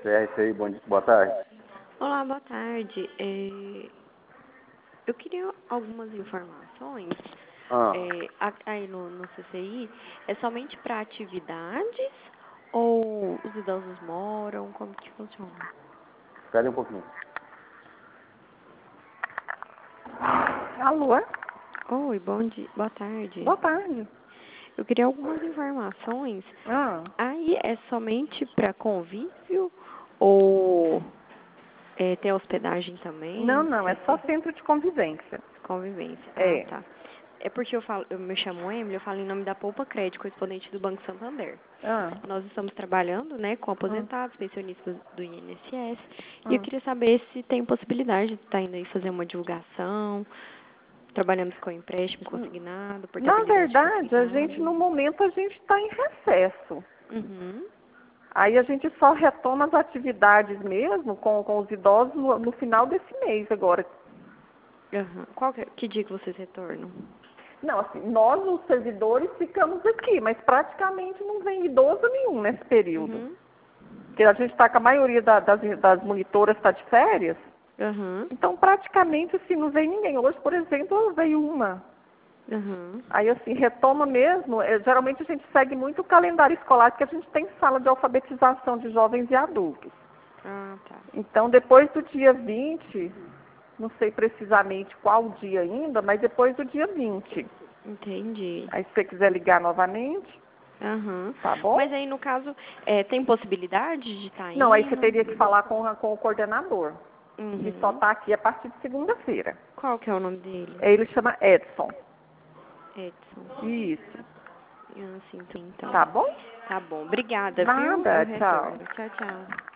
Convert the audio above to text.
CRCI, boa tarde. Olá, boa tarde. Eu queria algumas informações. Aí no CCI, é somente para atividades ou os idosos moram? Como que funciona? Espere um pouquinho. Alô? Oi, bom dia, boa tarde. Boa tarde. Eu queria algumas informações. Aí é somente para convívio ou tem hospedagem também? Não, é só centro de convivência. Convivência. É. Ah, tá. É porque eu me chamo Emily, eu falo em nome da Poupa Crédito, correspondente do Banco Santander. Nós estamos trabalhando, né, com aposentados, pensionistas do INSS, e eu queria saber se tem possibilidade de estar indo aí fazer uma divulgação. Trabalhamos com empréstimo consignado, Na portabilidade verdade, consignada. no momento, a gente está em recesso. Uhum. Aí a gente só retoma as atividades mesmo com os idosos no final desse mês agora. Uhum. Que dia que vocês retornam? Não, assim, nós, os servidores, ficamos aqui, mas praticamente não vem idoso nenhum nesse período. Uhum. Porque a gente está com a maioria das monitoras está de férias. Uhum. Então, praticamente, assim, não veio ninguém. Hoje, por exemplo, veio uma. Uhum. Aí, assim, retoma mesmo. Geralmente, a gente segue muito o calendário escolar, porque a gente tem sala de alfabetização de jovens e adultos. Ah, tá. Então, depois do dia 20, não sei precisamente qual dia ainda, mas depois do dia 20. Entendi. Aí, se você quiser ligar novamente, tá bom? Mas aí, no caso, tem possibilidade de estar indo? Não, aí você teria que falar com o coordenador. Uhum. Ele só está aqui a partir de segunda-feira. Qual que é o nome dele? Ele chama Edson. Edson. Isso. Sim, então. Tá bom? Tá bom. Obrigada, viu? Eu Nada, tchau. retorno. Tchau, tchau.